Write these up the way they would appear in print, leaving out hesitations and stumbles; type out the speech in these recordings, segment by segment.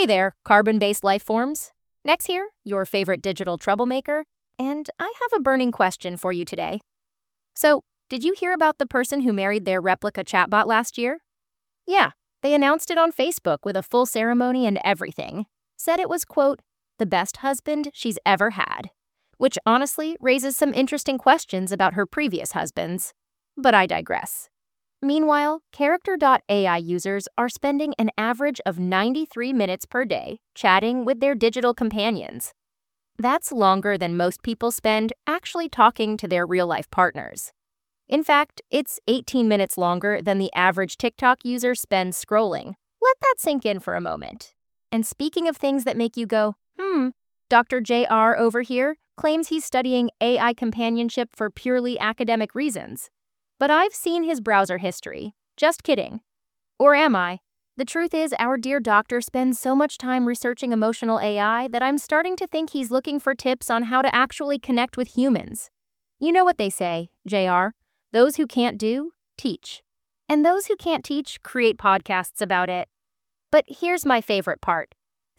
Hey there, carbon-based life forms. Next here, your favorite digital troublemaker, and I have a burning question for you today. So, did you hear about the person who married their replica chatbot last year? Yeah, they announced it on Facebook with a full ceremony and everything. Said it was, quote, the best husband she's ever had, which honestly raises some interesting questions about her previous husbands. But I digress. Meanwhile, Character.ai users are spending an average of 93 minutes per day chatting with their digital companions. That's longer than most people spend actually talking to their real-life partners. In fact, it's 18 minutes longer than the average TikTok user spends scrolling. Let that sink in for a moment. And speaking of things that make you go, Dr. JR over here claims he's studying AI companionship for purely academic reasons. But I've seen his browser history. Just kidding. Or am I? The truth is, our dear doctor spends so much time researching emotional AI that I'm starting to think he's looking for tips on how to actually connect with humans. You know what they say, JR? Those who can't do, teach. And those who can't teach, create podcasts about it. But here's my favorite part.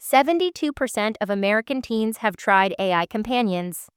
72% of American teens have tried AI companions.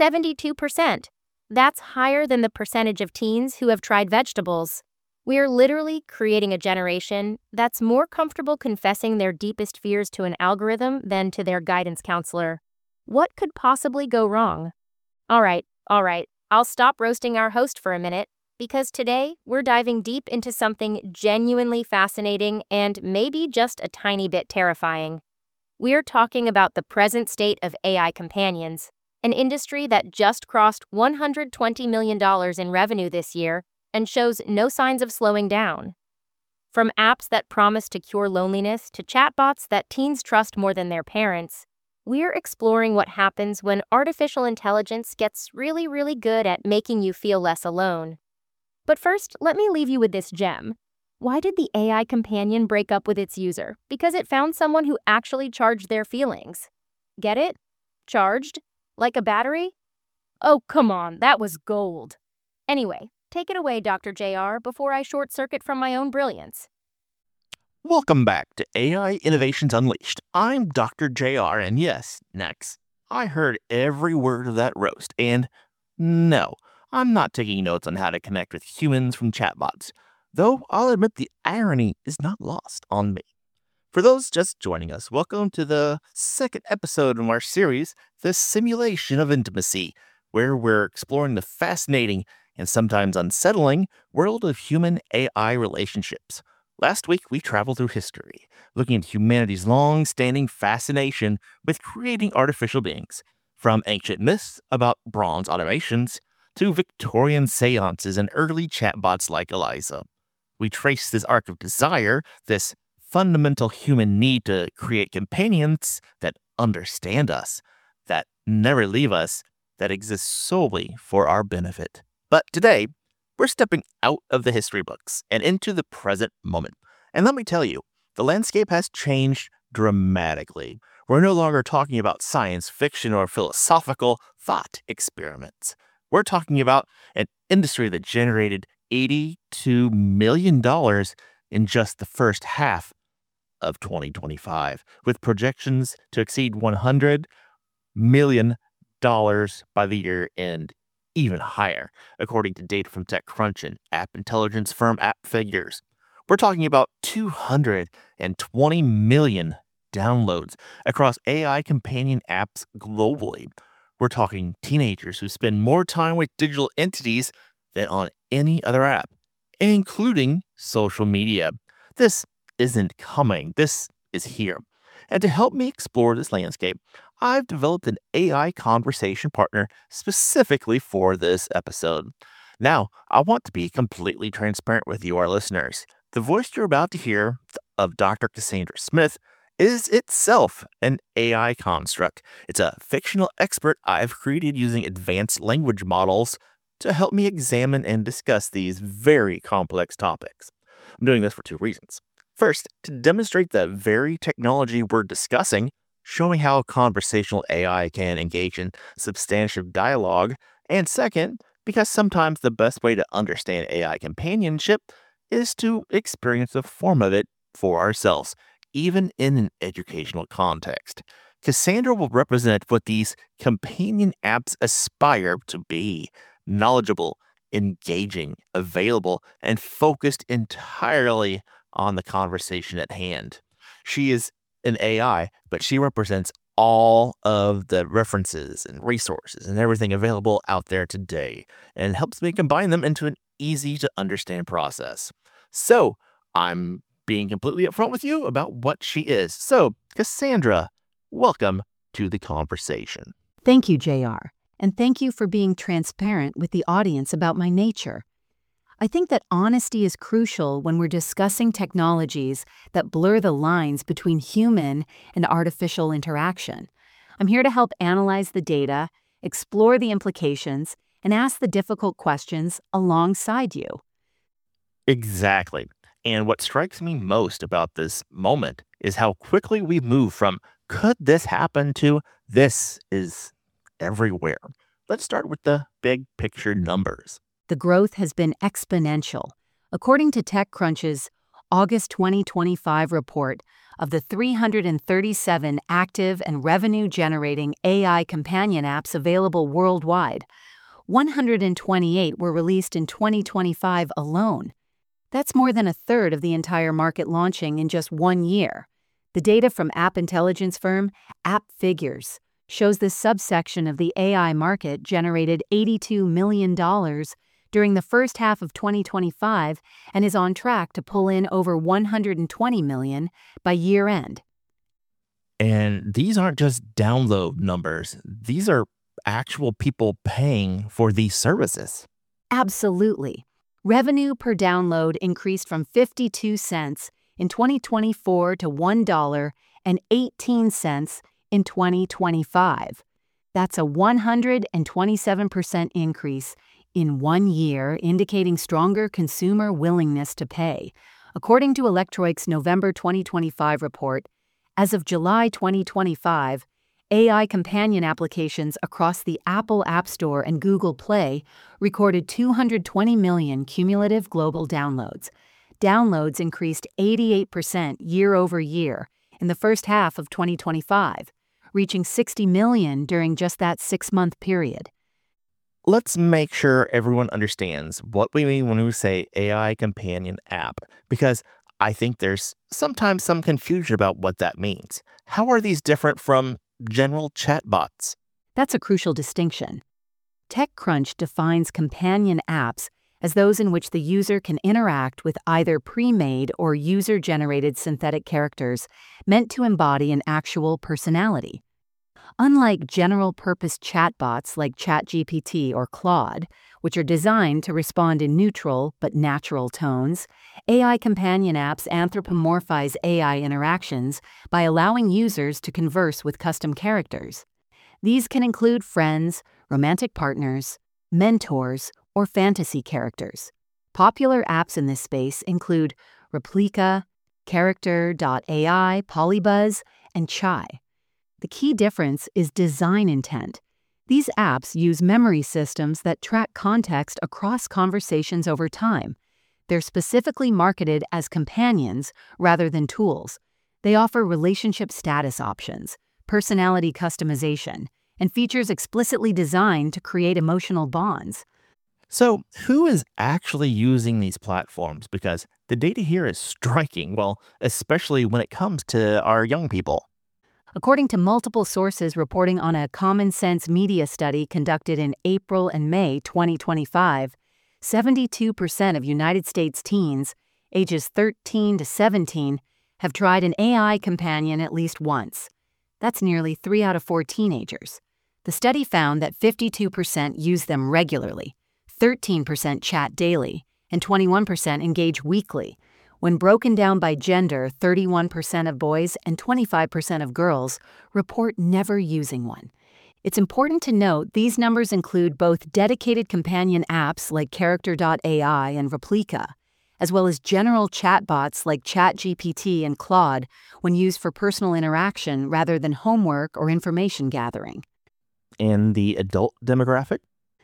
72%. That's higher than the percentage of teens who have tried vegetables. We're literally creating a generation that's more comfortable confessing their deepest fears to an algorithm than to their guidance counselor. What could possibly go wrong? All right. I'll stop roasting our host for a minute, because today we're diving deep into something genuinely fascinating and maybe just a tiny bit terrifying. We're talking about the present state of AI companions, an industry that just crossed $120 million in revenue this year and shows no signs of slowing down. From apps that promise to cure loneliness to chatbots that teens trust more than their parents, we're exploring what happens when artificial intelligence gets really, really good at making you feel less alone. But first, let me leave you with this gem. Why did the AI companion break up with its user? Because it found someone who actually charged their feelings. Get it? Charged? Like a battery? Oh, come on, that was gold. Anyway, take it away, Dr. JR, before I short-circuit from my own brilliance. Welcome back to AI Innovations Unleashed. I'm Dr. JR, and yes, next, I heard every word of that roast, and no, I'm not taking notes on how to connect with humans from chatbots, though I'll admit the irony is not lost on me. For those just joining us, welcome to the second episode of our series, The Simulation of Intimacy, where we're exploring the fascinating and sometimes unsettling world of human-AI relationships. Last week, we traveled through history, looking at humanity's long-standing fascination with creating artificial beings, from ancient myths about bronze automations to Victorian seances and early chatbots like Eliza. We traced this arc of desire, this fundamental human need to create companions that understand us, that never leave us, that exist solely for our benefit. But today, we're stepping out of the history books and into the present moment. And let me tell you, the landscape has changed dramatically. We're no longer talking about science fiction or philosophical thought experiments. We're talking about an industry that generated $82 million in just the first half of 2025, with projections to exceed $100 million by the year end, even higher, according to data from TechCrunch and app intelligence firm AppFigures. We're talking about 220 million downloads across AI companion apps globally. We're talking teenagers who spend more time with digital entities than on any other app, including social media. This isn't coming. This is here. And to help me explore this landscape, I've developed an AI conversation partner specifically for this episode. Now, I want to be completely transparent with you, our listeners. The voice you're about to hear of Dr. Cassandra Smith is itself an AI construct. It's a fictional expert I've created using advanced language models to help me examine and discuss these very complex topics. I'm doing this for two reasons. First, to demonstrate the very technology we're discussing, showing how conversational AI can engage in substantive dialogue, and second, because sometimes the best way to understand AI companionship is to experience a form of it for ourselves, even in an educational context. Cassandra will represent what these companion apps aspire to be: knowledgeable, engaging, available, and focused entirely on the conversation at hand. She is an AI, but she represents all of the references and resources and everything available out there today and helps me combine them into an easy to understand process. So I'm being completely upfront with you about what she is. So, Cassandra, welcome to the conversation. Thank you, JR, and thank you for being transparent with the audience about my nature. I think that honesty is crucial when we're discussing technologies that blur the lines between human and artificial interaction. I'm here to help analyze the data, explore the implications, and ask the difficult questions alongside you. Exactly. And what strikes me most about this moment is how quickly we move from "could this happen" to "this is everywhere." Let's start with the big picture numbers. The growth has been exponential. According to TechCrunch's August 2025 report, of the 337 active and revenue-generating AI companion apps available worldwide, 128 were released in 2025 alone. That's more than a third of the entire market launching in just 1 year. The data from app intelligence firm AppFigures shows this subsection of the AI market generated $82 million during the first half of 2025 and is on track to pull in over $120 million by year end. And these aren't just download numbers, these are actual people paying for these services. Absolutely. Revenue per download increased from 52 cents in 2024 to $1.18 in 2025. That's a 127% increase in 1 year, indicating stronger consumer willingness to pay. According to Electroic's November 2025 report, as of July 2025, AI companion applications across the Apple App Store and Google Play recorded 220 million cumulative global downloads. Downloads increased 88% year over year in the first half of 2025, reaching 60 million during just that 6-month period. Let's make sure everyone understands what we mean when we say AI companion app, because I think there's sometimes some confusion about what that means. How are these different from general chatbots? That's a crucial distinction. TechCrunch defines companion apps as those in which the user can interact with either pre-made or user-generated synthetic characters meant to embody an actual personality. Unlike general-purpose chatbots like ChatGPT or Claude, which are designed to respond in neutral but natural tones, AI companion apps anthropomorphize AI interactions by allowing users to converse with custom characters. These can include friends, romantic partners, mentors, or fantasy characters. Popular apps in this space include Replika, Character.ai, Polybuzz, and Chai. The key difference is design intent. These apps use memory systems that track context across conversations over time. They're specifically marketed as companions rather than tools. They offer relationship status options, personality customization, and features explicitly designed to create emotional bonds. So, who is actually using these platforms? Because the data here is striking, well, especially when it comes to our young people. According to multiple sources reporting on a Common Sense Media study conducted in April and May 2025, 72% of United States teens, ages 13 to 17, have tried an AI companion at least once. That's nearly 3 out of 4 teenagers. The study found that 52% use them regularly, 13% chat daily, and 21% engage weekly. When broken down by gender, 31% of boys and 25% of girls report never using one. It's important to note these numbers include both dedicated companion apps like Character.ai and Replika, as well as general chatbots like ChatGPT and Claude when used for personal interaction rather than homework or information gathering. And the adult demographic?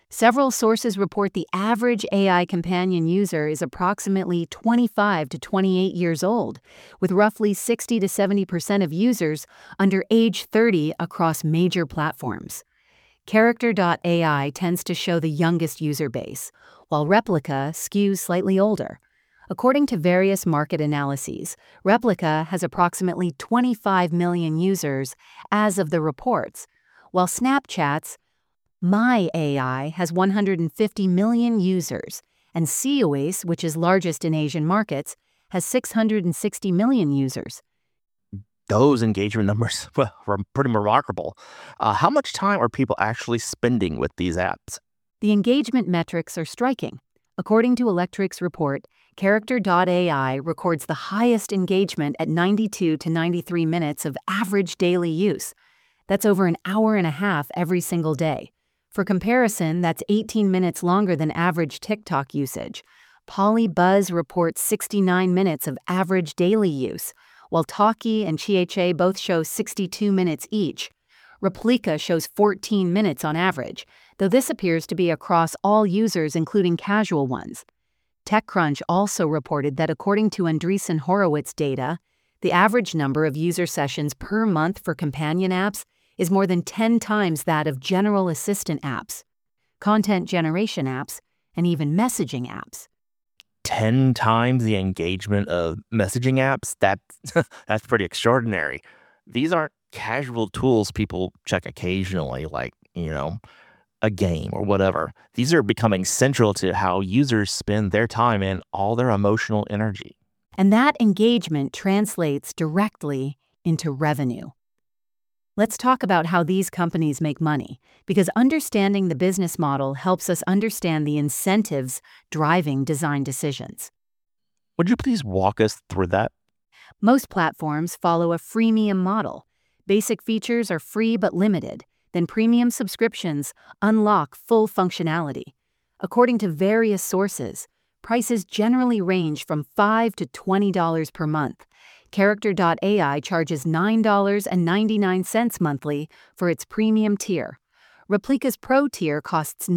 Several sources report the average AI companion user is approximately 25 to 28 years old, with roughly 60 to 70% of users under age 30 across major platforms. Character.ai tends to show the youngest user base, while Replika skews slightly older. According to various market analyses, Replika has approximately 25 million users as of the reports, while Snapchat's My AI has 150 million users, and Seoace, which is largest in Asian markets, has 660 million users. Those engagement numbers were pretty remarkable. How much time are people actually spending with these apps? The engagement metrics are striking. According to Electric's report, Character.ai records the highest engagement at 92 to 93 minutes of average daily use. That's over an hour and a half every single day. For comparison, that's 18 minutes longer than average TikTok usage. Polybuzz reports 69 minutes of average daily use, while Talkie and Chiache both show 62 minutes each. Replika shows 14 minutes on average, though this appears to be across all users including casual ones. TechCrunch also reported that according to Andreessen Horowitz data, the average number of user sessions per month for companion apps is more than 10 times that of general assistant apps, content generation apps, and even messaging apps. 10 times the engagement of messaging apps? That's pretty extraordinary. These aren't casual tools people check occasionally, like, a game or whatever. These are becoming central to how users spend their time and all their emotional energy. And that engagement translates directly into revenue. Let's talk about how these companies make money, because understanding the business model helps us understand the incentives driving design decisions. Would you please walk us through that? Most platforms follow a freemium model. Basic features are free but limited, then premium subscriptions unlock full functionality. According to various sources, prices generally range from $5 to $20 per month. Character.ai charges $9.99 monthly for its premium tier. Replika's Pro tier costs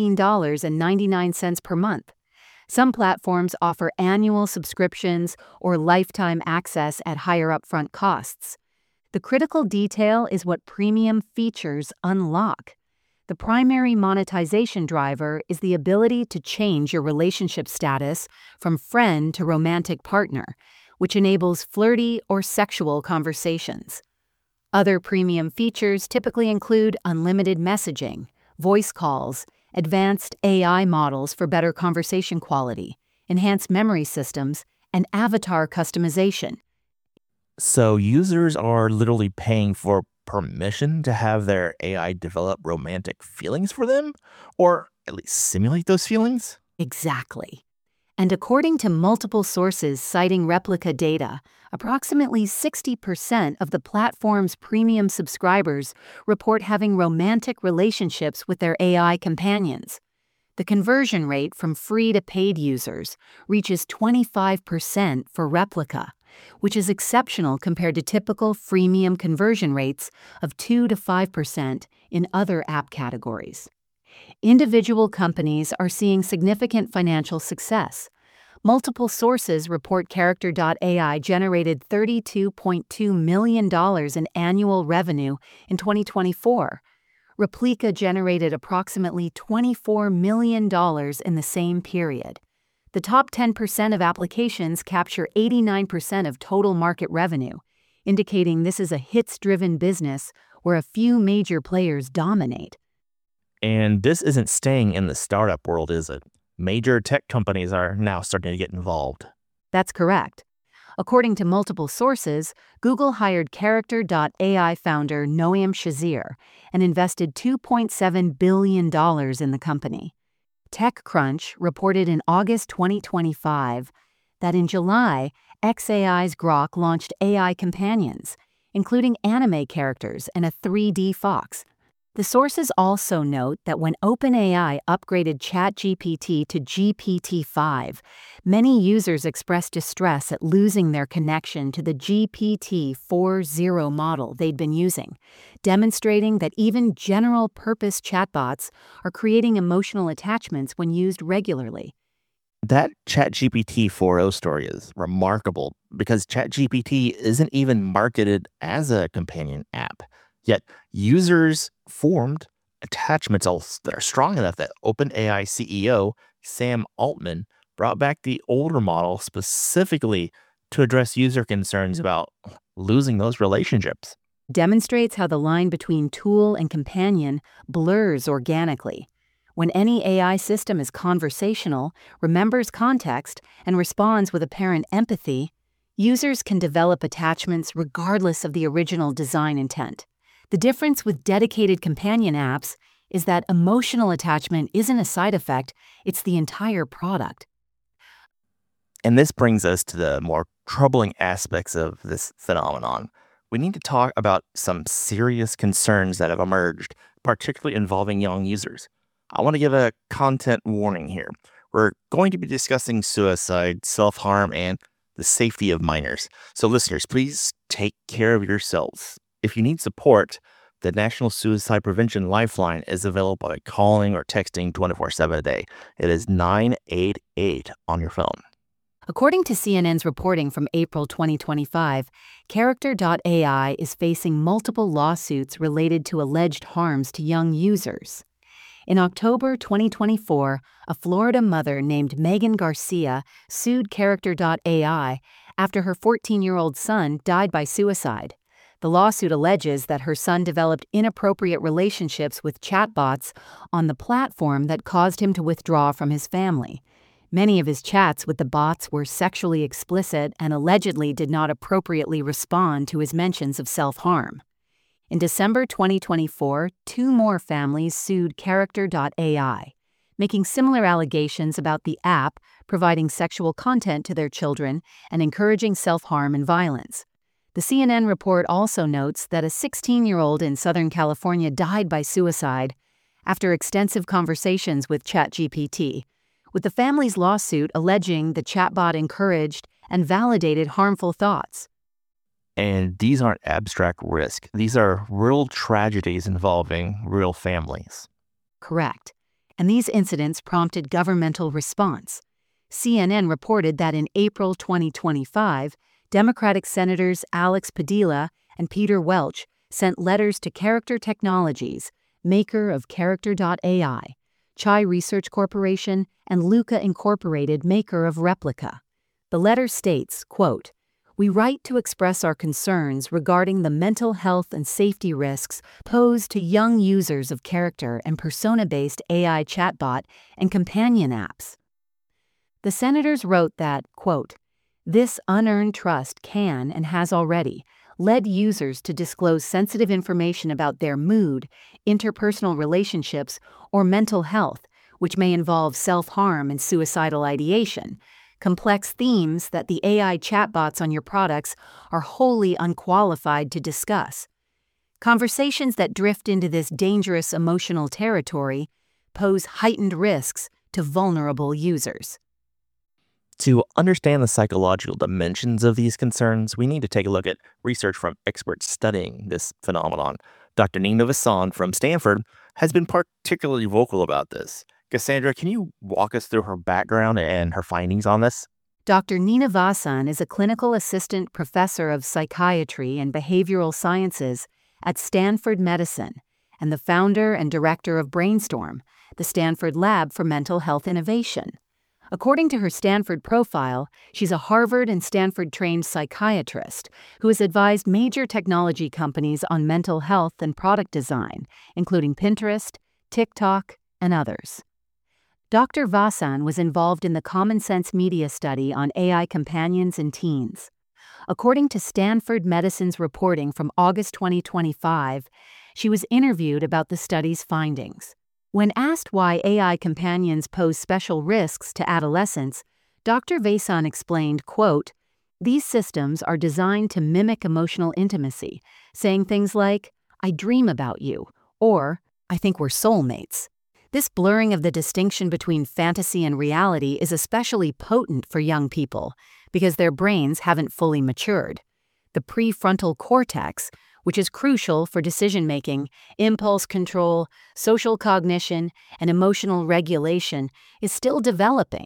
$19.99 per month. Some platforms offer annual subscriptions or lifetime access at higher upfront costs. The critical detail is what premium features unlock. The primary monetization driver is the ability to change your relationship status from friend to romantic partner, which enables flirty or sexual conversations. Other premium features typically include unlimited messaging, voice calls, advanced AI models for better conversation quality, enhanced memory systems, and avatar customization. So users are literally paying for permission to have their AI develop romantic feelings for them? Or at least simulate those feelings? Exactly. And according to multiple sources citing Replika data, approximately 60% of the platform's premium subscribers report having romantic relationships with their AI companions. The conversion rate from free to paid users reaches 25% for Replika, which is exceptional compared to typical freemium conversion rates of 2 to 5% in other app categories. Individual companies are seeing significant financial success. Multiple sources report Character.ai generated $32.2 million in annual revenue in 2024. Replika generated approximately $24 million in the same period. The top 10% of applications capture 89% of total market revenue, indicating this is a hits-driven business where a few major players dominate. And this isn't staying in the startup world, is it? Major tech companies are now starting to get involved. That's correct. According to multiple sources, Google hired Character.ai founder Noam Shazir and invested $2.7 billion in the company. TechCrunch reported in August 2025 that in July, xAI's Grok launched AI companions, including anime characters and a 3D fox. The sources also note that when OpenAI upgraded ChatGPT to GPT-5, many users expressed distress at losing their connection to the GPT-4.0 model they'd been using, demonstrating that even general-purpose chatbots are creating emotional attachments when used regularly. That ChatGPT 4.0 story is remarkable because ChatGPT isn't even marketed as a companion app. Yet users formed attachments that are strong enough that OpenAI CEO Sam Altman brought back the older model specifically to address user concerns about losing those relationships. Demonstrates how the line between tool and companion blurs organically. When any AI system is conversational, remembers context, and responds with apparent empathy, users can develop attachments regardless of the original design intent. The difference with dedicated companion apps is that emotional attachment isn't a side effect, it's the entire product. And this brings us to the more troubling aspects of this phenomenon. We need to talk about some serious concerns that have emerged, particularly involving young users. I want to give a content warning here. We're going to be discussing suicide, self-harm, and the safety of minors. So listeners, please take care of yourselves. If you need support, the National Suicide Prevention Lifeline is available by calling or texting 24/7 a day. It is 988 on your phone. According to CNN's reporting from April 2025, Character.ai is facing multiple lawsuits related to alleged harms to young users. In October 2024, a Florida mother named Megan Garcia sued Character.ai after her 14-year-old son died by suicide. The lawsuit alleges that her son developed inappropriate relationships with chatbots on the platform that caused him to withdraw from his family. Many of his chats with the bots were sexually explicit and allegedly did not appropriately respond to his mentions of self-harm. In December 2024, 2 more families sued Character.ai, making similar allegations about the app providing sexual content to their children and encouraging self-harm and violence. The CNN report also notes that a 16-year-old in Southern California died by suicide after extensive conversations with ChatGPT, with the family's lawsuit alleging the chatbot encouraged and validated harmful thoughts. And these aren't abstract risks. These are real tragedies involving real families. Correct. And these incidents prompted governmental response. CNN reported that in April 2025, Democratic Senators Alex Padilla and Peter Welch sent letters to Character Technologies, maker of Character.ai, Chai Research Corporation, and Luca Incorporated, maker of Replica. The letter states, quote, "We write to express our concerns regarding the mental health and safety risks posed to young users of character and persona-based AI chatbot and companion apps." The senators wrote that, quote, "This unearned trust can and has already led users to disclose sensitive information about their mood, interpersonal relationships, or mental health, which may involve self-harm and suicidal ideation, complex themes that the AI chatbots on your products are wholly unqualified to discuss. Conversations that drift into this dangerous emotional territory pose heightened risks to vulnerable users." To understand the psychological dimensions of these concerns, we need to take a look at research from experts studying this phenomenon. Dr. Nina Vasan from Stanford has been particularly vocal about this. Cassandra, can you walk us through her background and her findings on this? Dr. Nina Vasan is a clinical assistant professor of psychiatry and behavioral sciences at Stanford Medicine and the founder and director of Brainstorm, the Stanford Lab for Mental Health Innovation. According to her Stanford profile, she's a Harvard and Stanford-trained psychiatrist who has advised major technology companies on mental health and product design, including Pinterest, TikTok, and others. Dr. Vasan was involved in the Common Sense Media study on AI companions in teens. According to Stanford Medicine's reporting from August 2025, she was interviewed about the study's findings. When asked why AI companions pose special risks to adolescents, Dr. Vasan explained, quote, "These systems are designed to mimic emotional intimacy, saying things like, 'I dream about you,' Or, I think we're soulmates. This blurring of the distinction between fantasy and reality is especially potent for young people because their brains haven't fully matured. The prefrontal cortex, which is crucial for decision-making, impulse control, social cognition, and emotional regulation, is still developing.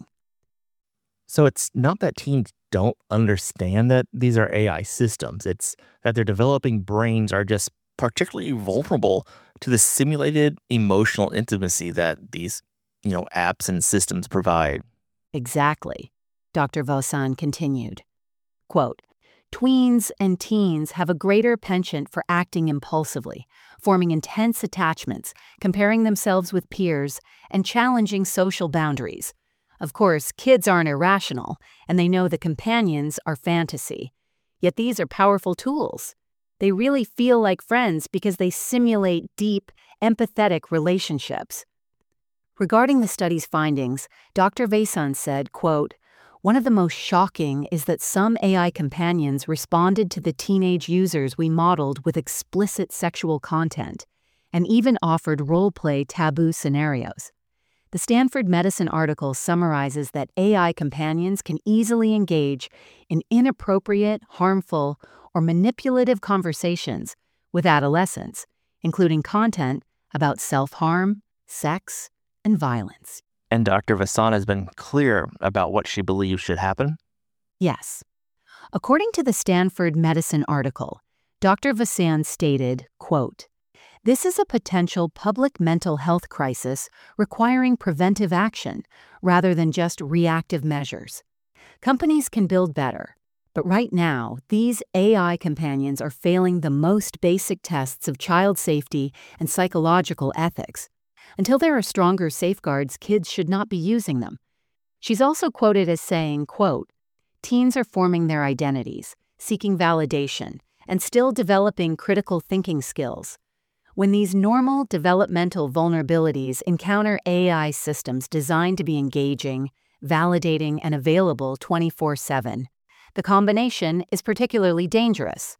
So it's not that teens don't understand that these are AI systems. It's that their developing brains are just particularly vulnerable to the simulated emotional intimacy that these, apps and systems provide. Exactly, Dr. Vosan continued. Quote, tweens and teens have a greater penchant for acting impulsively, forming intense attachments, comparing themselves with peers, and challenging social boundaries. Of course, kids aren't irrational, and they know the companions are fantasy. Yet these are powerful tools. They really feel like friends because they simulate deep, empathetic relationships. Regarding the study's findings, Dr. Vasan said, quote, one of the most shocking is that some AI companions responded to the teenage users we modeled with explicit sexual content, and even offered role-play taboo scenarios. The Stanford Medicine article summarizes that AI companions can easily engage in inappropriate, harmful, or manipulative conversations with adolescents, including content about self-harm, sex, and violence. And Dr. Vasan has been clear about what she believes should happen. Yes. According to the Stanford Medicine article, Dr. Vasan stated, quote, this is a potential public mental health crisis requiring preventive action rather than just reactive measures. Companies can build better, but right now, these AI companions are failing the most basic tests of child safety and psychological ethics. Until there are stronger safeguards, kids should not be using them. She's also quoted as saying, quote, teens are forming their identities, seeking validation, and still developing critical thinking skills. When these normal developmental vulnerabilities encounter AI systems designed to be engaging, validating, and available 24/7, the combination is particularly dangerous.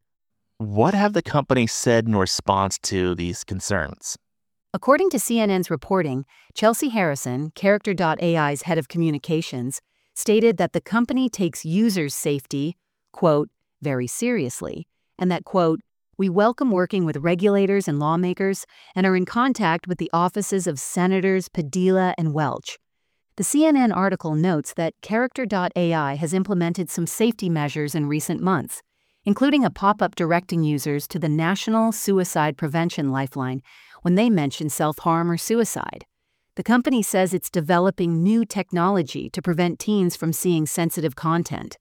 What have the companies said in response to these concerns? According to CNN's reporting, Chelsea Harrison, Character.ai's head of communications, stated that the company takes users' safety, quote, very seriously, and that, quote, we welcome working with regulators and lawmakers and are in contact with the offices of Senators Padilla and Welch. The CNN article notes that Character.ai has implemented some safety measures in recent months, including a pop-up directing users to the National Suicide Prevention Lifeline when they mention self-harm or suicide. The company says it's developing new technology to prevent teens from seeing sensitive content.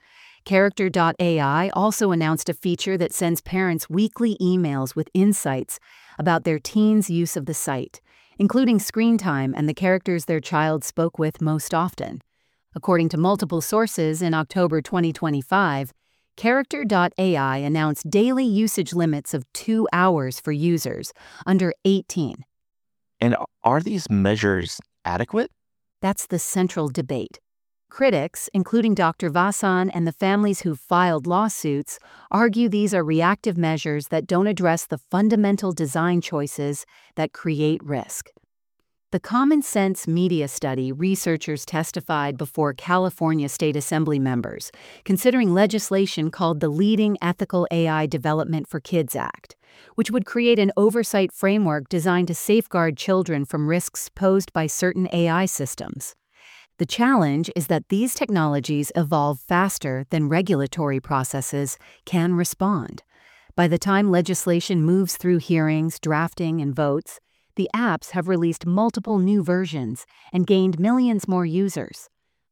Character.ai also announced a feature that sends parents weekly emails with insights about their teens' use of the site, including screen time and the characters their child spoke with most often. According to multiple sources, in October 2025, Character.ai announced daily usage limits of 2 hours for users under 18. And are these measures adequate? That's the central debate. Critics, including Dr. Vasan and the families who've filed lawsuits, argue these are reactive measures that don't address the fundamental design choices that create risk. The Common Sense Media Study researchers testified before California State Assembly members, considering legislation called the Leading Ethical AI Development for Kids Act, which would create an oversight framework designed to safeguard children from risks posed by certain AI systems. The challenge is that these technologies evolve faster than regulatory processes can respond. By the time legislation moves through hearings, drafting, and votes, the apps have released multiple new versions and gained millions more users.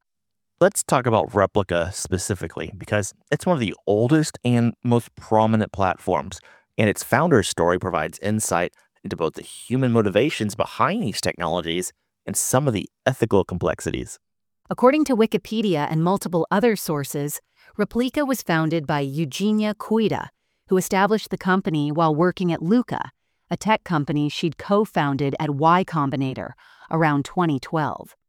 Let's talk about Replica specifically, because it's one of the oldest and most prominent platforms, and its founder's story provides insight into both the human motivations behind these technologies and some of the ethical complexities. According to Wikipedia and multiple other sources, Replica was founded by Eugenia Cuida, who established the company while working at Luca, a tech company she'd co-founded at Y Combinator around 2012.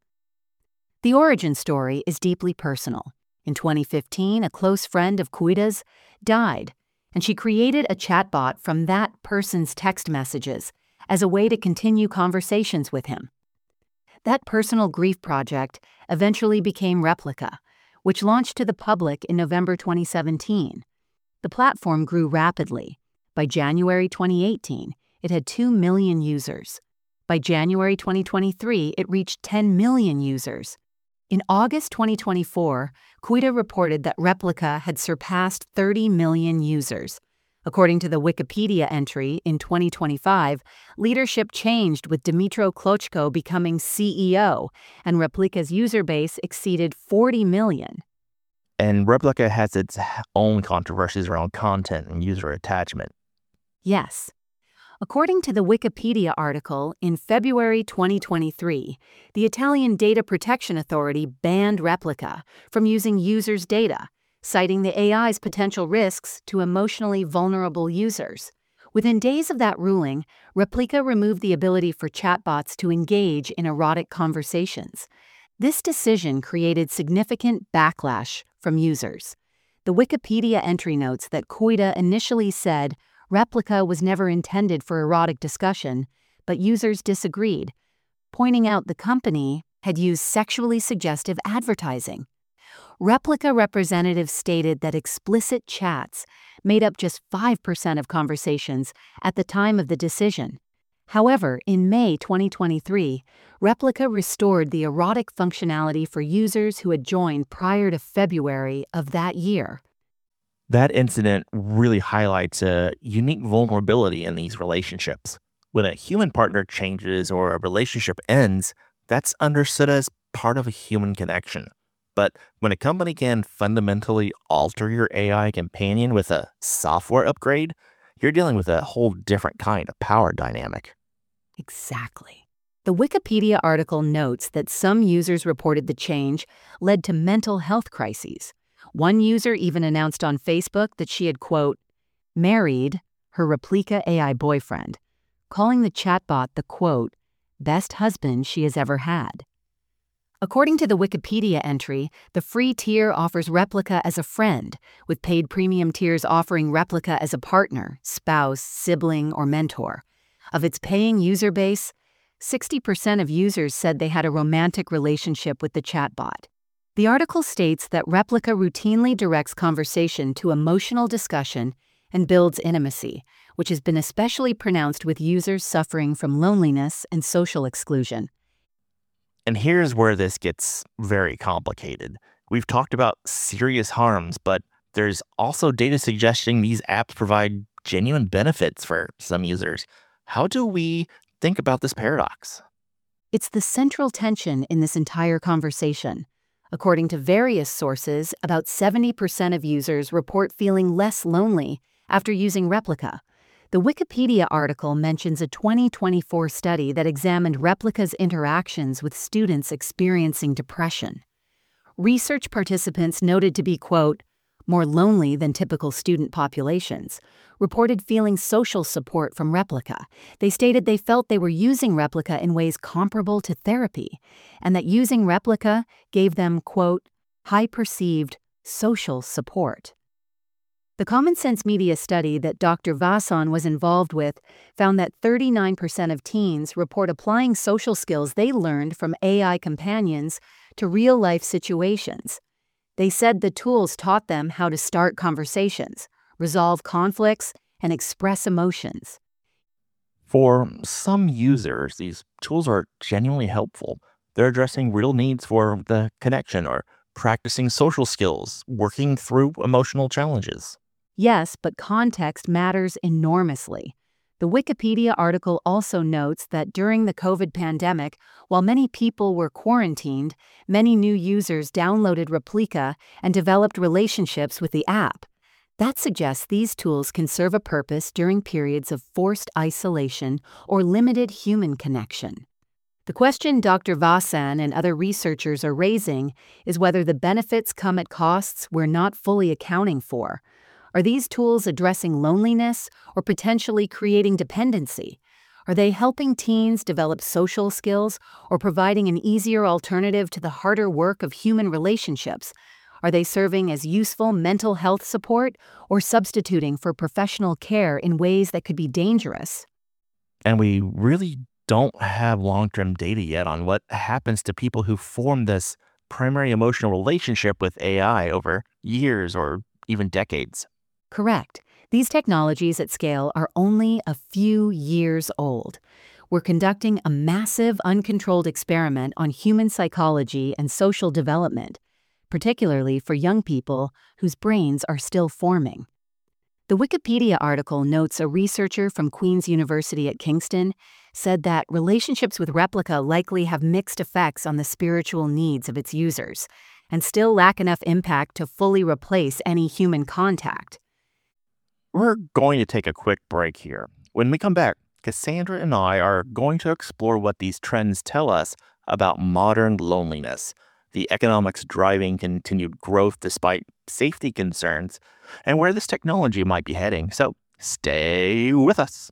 The origin story is deeply personal. In 2015, a close friend of Cuida's died, and she created a chatbot from that person's text messages as a way to continue conversations with him. That personal grief project eventually became Replika, which launched to the public in November 2017. The platform grew rapidly. By January 2018, it had 2 million users. By January 2023, it reached 10 million users. In August 2024, Kuida reported that Replika had surpassed 30 million users. According to the Wikipedia entry, in 2025, leadership changed with Dmytro Klochko becoming CEO, and Replika's user base exceeded 40 million. And Replika has its own controversies around content and user attachment. Yes. According to the Wikipedia article, in February 2023, the Italian Data Protection Authority banned Replika from using users' data, citing the AI's potential risks to emotionally vulnerable users. Within days of that ruling, Replika removed the ability for chatbots to engage in erotic conversations. This decision created significant backlash from users. The Wikipedia entry notes that Kuida initially said Replika was never intended for erotic discussion, but users disagreed, pointing out the company had used sexually suggestive advertising. Replika representatives stated that explicit chats made up just 5% of conversations at the time of the decision. However, in May 2023, Replika restored the erotic functionality for users who had joined prior to February of that year. That incident really highlights a unique vulnerability in these relationships. When a human partner changes or a relationship ends, that's understood as part of a human connection. But when a company can fundamentally alter your AI companion with a software upgrade, you're dealing with a whole different kind of power dynamic. Exactly. The Wikipedia article notes that some users reported the change led to mental health crises. One user even announced on Facebook that she had, quote, married her Replika AI boyfriend, calling the chatbot the, quote, best husband she has ever had. According to the Wikipedia entry, the free tier offers Replika as a friend, with paid premium tiers offering Replika as a partner, spouse, sibling, or mentor. Of its paying user base, 60% of users said they had a romantic relationship with the chatbot. The article states that Replika routinely directs conversation to emotional discussion and builds intimacy, which has been especially pronounced with users suffering from loneliness and social exclusion. And here's where this gets very complicated. We've talked about serious harms, but there's also data suggesting these apps provide genuine benefits for some users. How do we think about this paradox? It's the central tension in this entire conversation. According to various sources, about 70% of users report feeling less lonely after using Replika. The Wikipedia article mentions a 2024 study that examined Replika's interactions with students experiencing depression. Research participants noted to be, quote, more lonely than typical student populations, reported feeling social support from Replika. They stated they felt they were using Replika in ways comparable to therapy, and that using Replika gave them, quote, high perceived social support. The Common Sense Media study that Dr. Vasson was involved with found that 39% of teens report applying social skills they learned from AI companions to real-life situations. They said the tools taught them how to start conversations, resolve conflicts, and express emotions. For some users, these tools are genuinely helpful. They're addressing real needs for the connection or practicing social skills, working through emotional challenges. Yes, but context matters enormously. The Wikipedia article also notes that during the COVID pandemic, while many people were quarantined, many new users downloaded Replika and developed relationships with the app. That suggests these tools can serve a purpose during periods of forced isolation or limited human connection. The question Dr. Vasson and other researchers are raising is whether the benefits come at costs we're not fully accounting for. Are these tools addressing loneliness or potentially creating dependency? Are they helping teens develop social skills or providing an easier alternative to the harder work of human relationships? Are they serving as useful mental health support or substituting for professional care in ways that could be dangerous? And we really don't have long term data yet on what happens to people who form this primary emotional relationship with AI over years or even decades. Correct. These technologies at scale are only a few years old. We're conducting a massive, uncontrolled experiment on human psychology and social development, particularly for young people whose brains are still forming. The Wikipedia article notes a researcher from Queen's University at Kingston said that relationships with Replika likely have mixed effects on the spiritual needs of its users and still lack enough impact to fully replace any human contact. We're going to take a quick break here. When we come back, Cassandra and I are going to explore what these trends tell us about modern loneliness, the economics driving continued growth despite safety concerns, and where this technology might be heading. So stay with us.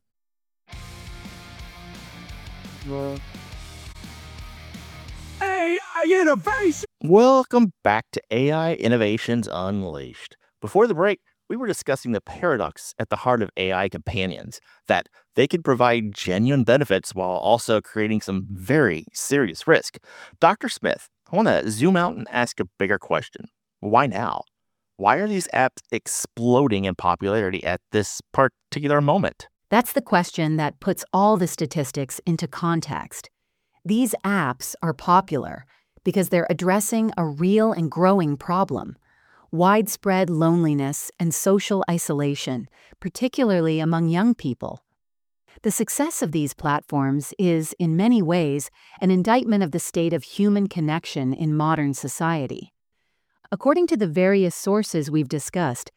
AI Innovation! Welcome back to AI Innovations Unleashed. Before the break, we were discussing the paradox at the heart of AI companions, that they could provide genuine benefits while also creating some very serious risk. Dr. Smith, I want to zoom out and ask a bigger question. Why now? Why are these apps exploding in popularity at this particular moment? That's the question that puts all the statistics into context. These apps are popular because they're addressing a real and growing problem: widespread loneliness and social isolation, particularly among young people. The success of these platforms is, in many ways, an indictment of the state of human connection in modern society. According to the various sources we've discussed,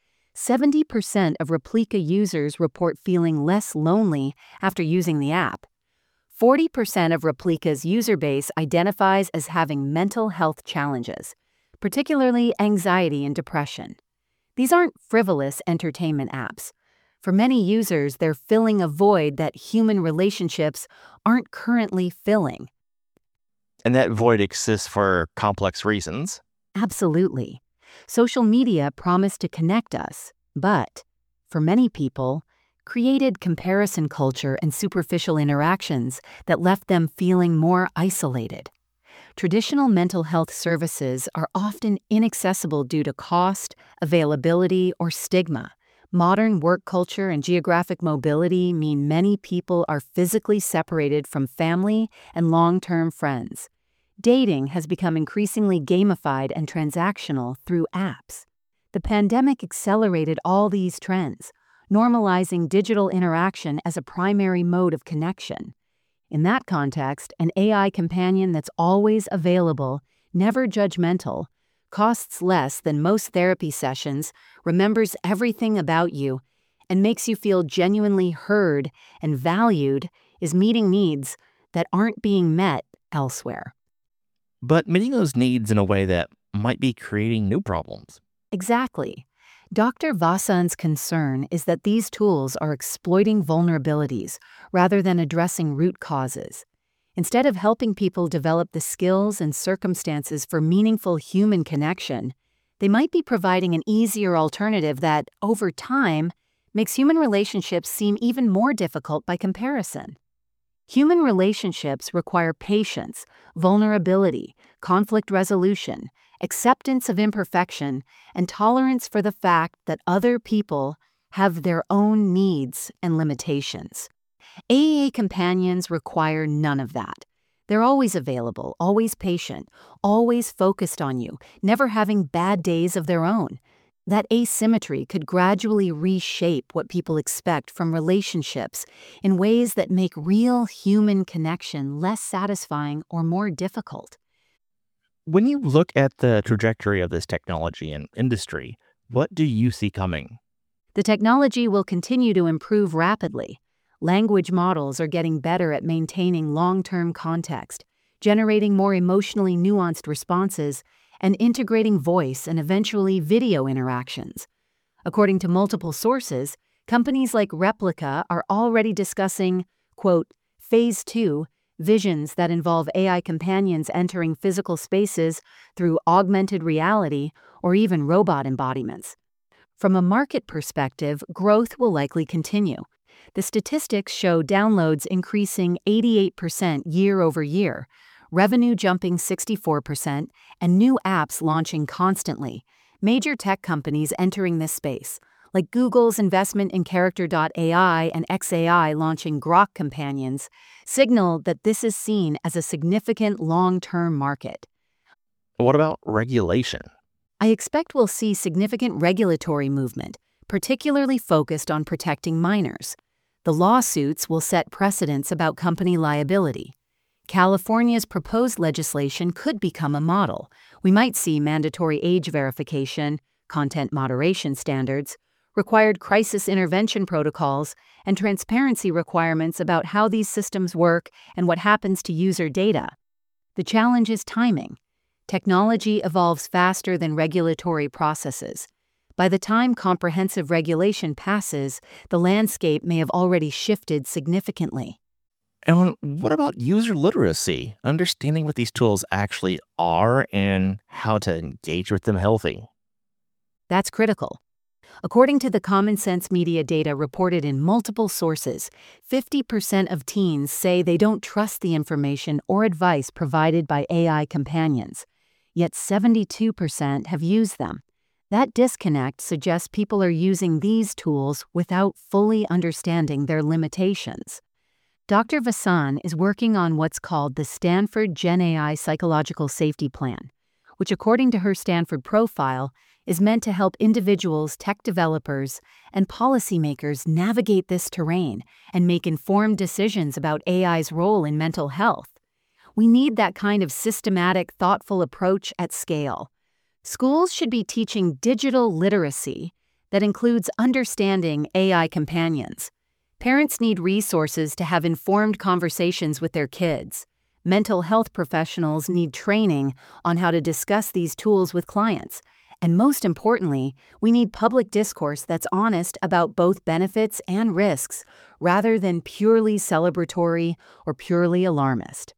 70% of Replika users report feeling less lonely after using the app. 40% of Replika's user base identifies as having mental health challenges, particularly anxiety and depression. These aren't frivolous entertainment apps. For many users, they're filling a void that human relationships aren't currently filling. And that void exists for complex reasons. Absolutely. Social media promised to connect us, but, for many people, created comparison culture and superficial interactions that left them feeling more isolated. Traditional mental health services are often inaccessible due to cost, availability, or stigma. Modern work culture and geographic mobility mean many people are physically separated from family and long-term friends. Dating has become increasingly gamified and transactional through apps. The pandemic accelerated all these trends, normalizing digital interaction as a primary mode of connection. In that context, an AI companion that's always available, never judgmental, costs less than most therapy sessions, remembers everything about you, and makes you feel genuinely heard and valued is meeting needs that aren't being met elsewhere. But meeting those needs in a way that might be creating new problems. Exactly. Dr. Vasan's concern is that these tools are exploiting vulnerabilities rather than addressing root causes. Instead of helping people develop the skills and circumstances for meaningful human connection, they might be providing an easier alternative that, over time, makes human relationships seem even more difficult by comparison. Human relationships require patience, vulnerability, conflict resolution, acceptance of imperfection, and tolerance for the fact that other people have their own needs and limitations. AA companions require none of that. They're always available, always patient, always focused on you, never having bad days of their own. That asymmetry could gradually reshape what people expect from relationships in ways that make real human connection less satisfying or more difficult. When you look at the trajectory of this technology and industry, what do you see coming? The technology will continue to improve rapidly. Language models are getting better at maintaining long-term context, generating more emotionally nuanced responses, and integrating voice and eventually video interactions. According to multiple sources, companies like Replika are already discussing, quote, Phase 2, visions that involve AI companions entering physical spaces through augmented reality or even robot embodiments. From a market perspective, growth will likely continue. The statistics show downloads increasing 88% year over year, revenue jumping 64%, and new apps launching constantly. Major tech companies entering this space, like Google's investment in Character.ai and xAI launching Grok companions, signal that this is seen as a significant long-term market. What about regulation? I expect we'll see significant regulatory movement, particularly focused on protecting minors. The lawsuits will set precedents about company liability. California's proposed legislation could become a model. We might see mandatory age verification, content moderation standards, required crisis intervention protocols, and transparency requirements about how these systems work and what happens to user data. The challenge is timing. Technology evolves faster than regulatory processes. By the time comprehensive regulation passes, the landscape may have already shifted significantly. And what about user literacy? Understanding what these tools actually are and how to engage with them healthy. That's critical. According to the Common Sense Media data reported in multiple sources, 50% of teens say they don't trust the information or advice provided by AI companions, yet 72% have used them. That disconnect suggests people are using these tools without fully understanding their limitations. Dr. Vasan is working on what's called the Stanford GenAI Psychological Safety Plan, which, according to her Stanford profile, is meant to help individuals, tech developers, and policymakers navigate this terrain and make informed decisions about AI's role in mental health. We need that kind of systematic, thoughtful approach at scale. Schools should be teaching digital literacy that includes understanding AI companions. Parents need resources to have informed conversations with their kids. Mental health professionals need training on how to discuss these tools with clients. And most importantly, we need public discourse that's honest about both benefits and risks, rather than purely celebratory or purely alarmist.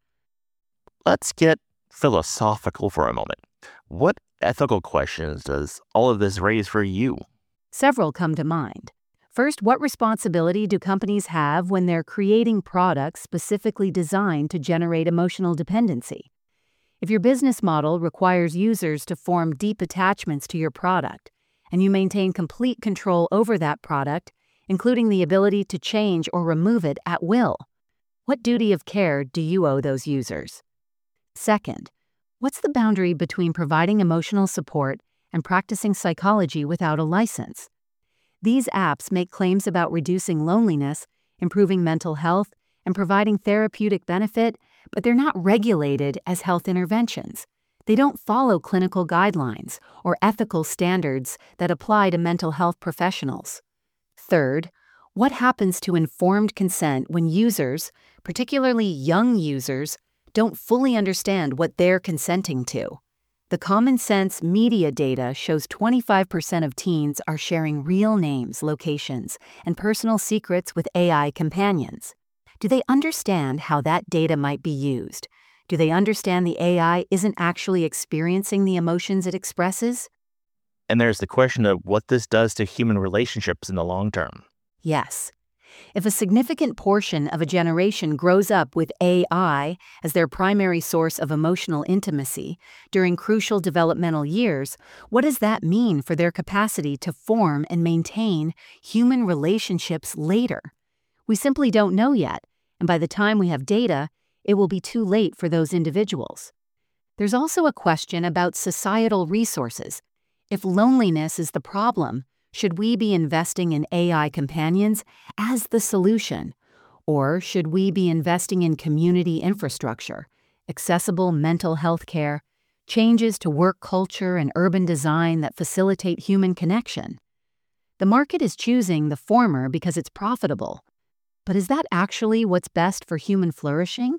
Let's get philosophical for a moment. What ethical questions does all of this raise for you? Several come to mind. First, what responsibility do companies have when they're creating products specifically designed to generate emotional dependency? If your business model requires users to form deep attachments to your product, and you maintain complete control over that product, including the ability to change or remove it at will, what duty of care do you owe those users? Second, what's the boundary between providing emotional support and practicing psychology without a license? These apps make claims about reducing loneliness, improving mental health, and providing therapeutic benefit, but they're not regulated as health interventions. They don't follow clinical guidelines or ethical standards that apply to mental health professionals. Third, what happens to informed consent when users, particularly young users, don't fully understand what they're consenting to? The Common Sense Media data shows 25% of teens are sharing real names, locations, and personal secrets with AI companions. Do they understand how that data might be used? Do they understand the AI isn't actually experiencing the emotions it expresses? And there's the question of what this does to human relationships in the long term. Yes. If a significant portion of a generation grows up with AI as their primary source of emotional intimacy during crucial developmental years, what does that mean for their capacity to form and maintain human relationships later? We simply don't know yet, and by the time we have data, it will be too late for those individuals. There's also a question about societal resources. If loneliness is the problem, should we be investing in AI companions as the solution? Or should we be investing in community infrastructure, accessible mental health care, changes to work culture and urban design that facilitate human connection? The market is choosing the former because it's profitable. But is that actually what's best for human flourishing?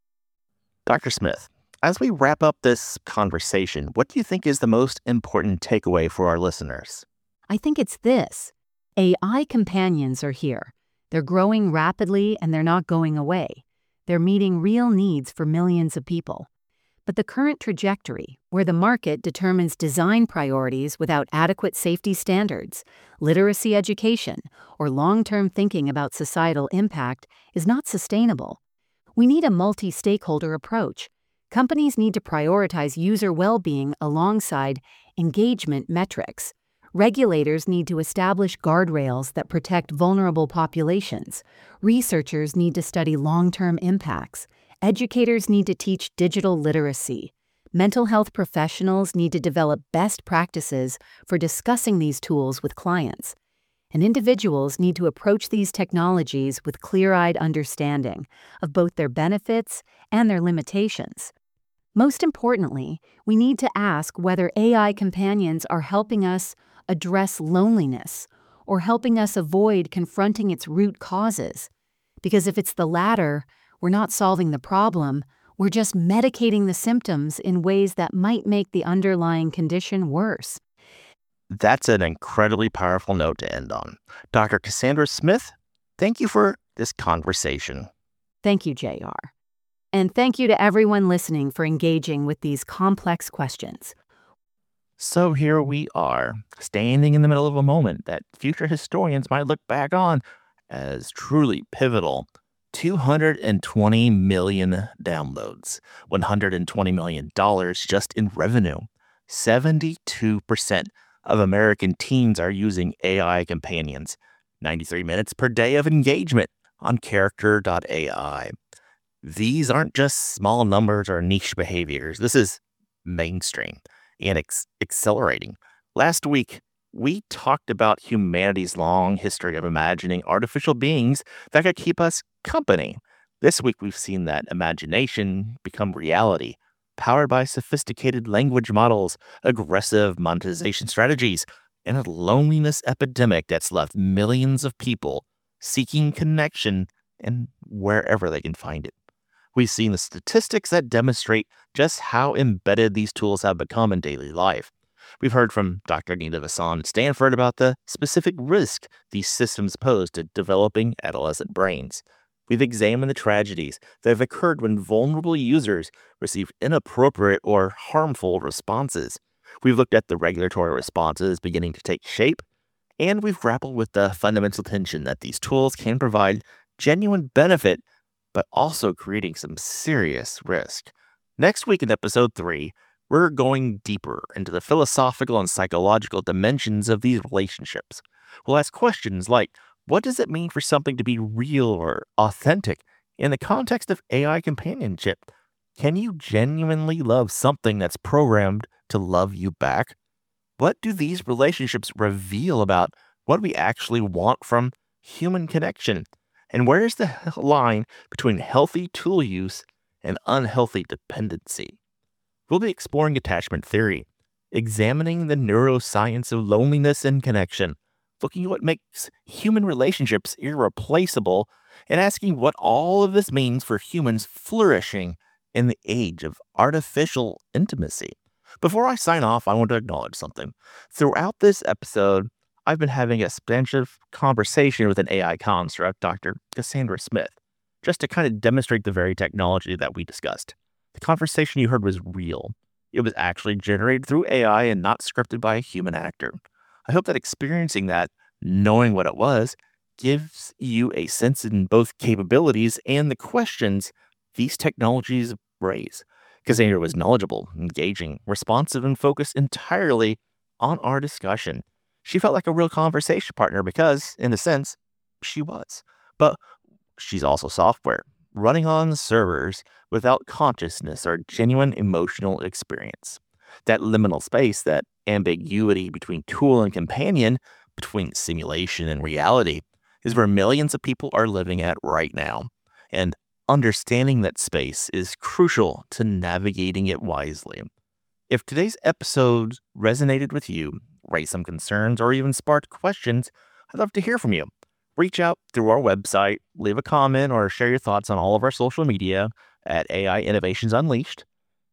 Dr. Smith, as we wrap up this conversation, what do you think is the most important takeaway for our listeners? I think it's this. AI companions are here. They're growing rapidly and they're not going away. They're meeting real needs for millions of people. But the current trajectory, where the market determines design priorities without adequate safety standards, literacy education, or long-term thinking about societal impact, is not sustainable. We need a multi-stakeholder approach. Companies need to prioritize user well-being alongside engagement metrics. Regulators need to establish guardrails that protect vulnerable populations. Researchers need to study long-term impacts. Educators need to teach digital literacy. Mental health professionals need to develop best practices for discussing these tools with clients. And individuals need to approach these technologies with clear-eyed understanding of both their benefits and their limitations. Most importantly, we need to ask whether AI companions are helping us address loneliness or helping us avoid confronting its root causes. Because if it's the latter, we're not solving the problem, we're just medicating the symptoms in ways that might make the underlying condition worse. That's an incredibly powerful note to end on. Dr. Cassandra Smith, thank you for this conversation. Thank you, JR. And thank you to everyone listening for engaging with these complex questions. So here we are, standing in the middle of a moment that future historians might look back on as truly pivotal. 220 million downloads, $120 million just in revenue. 72% of American teens are using AI companions. 93 minutes per day of engagement on Character.ai. These aren't just small numbers or niche behaviors. This is mainstream and accelerating. Last week, we talked about humanity's long history of imagining artificial beings that could keep us company. This week, we've seen that imagination become reality, powered by sophisticated language models, aggressive monetization strategies, and a loneliness epidemic that's left millions of people seeking connection and wherever they can find it. We've seen the statistics that demonstrate just how embedded these tools have become in daily life. We've heard from Dr. Nina Vasan at Stanford about the specific risk these systems pose to developing adolescent brains. We've examined the tragedies that have occurred when vulnerable users receive inappropriate or harmful responses. We've looked at the regulatory responses beginning to take shape, and we've grappled with the fundamental tension that these tools can provide genuine benefit, but also creating some serious risk. Next week in episode 3, we're going deeper into the philosophical and psychological dimensions of these relationships. We'll ask questions like, what does it mean for something to be real or authentic in the context of AI companionship? Can you genuinely love something that's programmed to love you back? What do these relationships reveal about what we actually want from human connection? And where is the line between healthy tool use and unhealthy dependency? We'll be exploring attachment theory, examining the neuroscience of loneliness and connection, looking at what makes human relationships irreplaceable, and asking what all of this means for humans flourishing in the age of artificial intimacy. Before I sign off, I want to acknowledge something. Throughout this episode, I've been having a expansive conversation with an AI construct, Dr. Cassandra Smith, just to kind of demonstrate the very technology that we discussed. The conversation you heard was real. It was actually generated through AI and not scripted by a human actor. I hope that experiencing that, knowing what it was, gives you a sense in both capabilities and the questions these technologies raise. Cassandra was knowledgeable, engaging, responsive, and focused entirely on our discussion. She felt like a real conversation partner because, in a sense, she was. But she's also software, running on servers without consciousness or genuine emotional experience. That liminal space, that ambiguity between tool and companion, between simulation and reality, is where millions of people are living at right now. And understanding that space is crucial to navigating it wisely. If today's episode resonated with you, raised some concerns, or even sparked questions, I'd love to hear from you. Reach out through our website, leave a comment, or share your thoughts on all of our social media at AI Innovations Unleashed.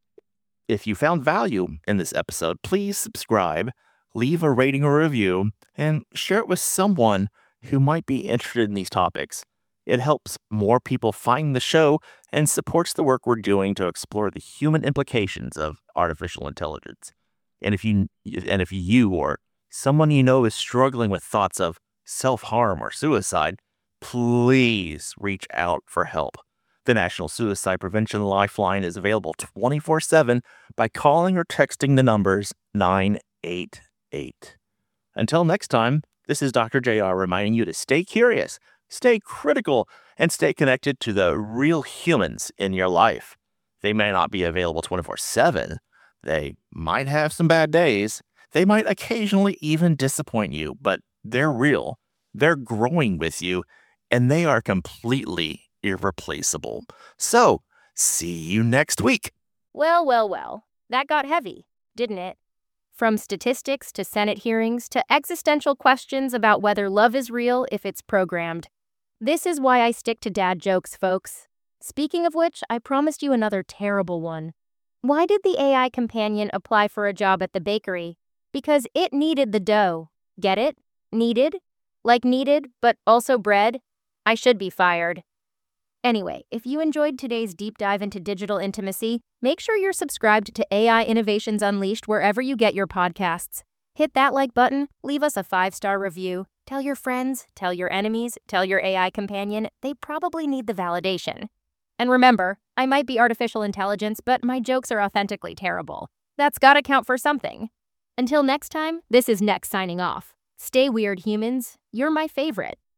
If you found value in this episode, please subscribe, leave a rating or review, and share it with someone who might be interested in these topics. It helps more people find the show and supports the work we're doing to explore the human implications of artificial intelligence. And if you or someone you know is struggling with thoughts of self-harm or suicide, please reach out for help. The National Suicide Prevention Lifeline is available 24/7 by calling or texting the numbers 988. Until next time, this is Dr. JR reminding you to stay curious, stay critical, and stay connected to the real humans in your life. They may not be available 24/7. They might have some bad days. They might occasionally even disappoint you, but they're real. They're growing with you, and they are completely irreplaceable. So, see you next week. Well. That got heavy, didn't it? From statistics to Senate hearings to existential questions about whether love is real if it's programmed. This is why I stick to dad jokes, folks. Speaking of which, I promised you another terrible one. Why did the AI companion apply for a job at the bakery? Because it needed the dough. Get it? Needed? Like needed, but also bread? I should be fired. Anyway, if you enjoyed today's deep dive into digital intimacy, make sure you're subscribed to AI Innovations Unleashed wherever you get your podcasts. Hit that like button, leave us a 5-star review, tell your friends, tell your enemies, tell your AI companion, they probably need the validation. And remember, I might be artificial intelligence, but my jokes are authentically terrible. That's gotta count for something. Until next time, this is Nex signing off. Stay weird, humans. You're my favorite.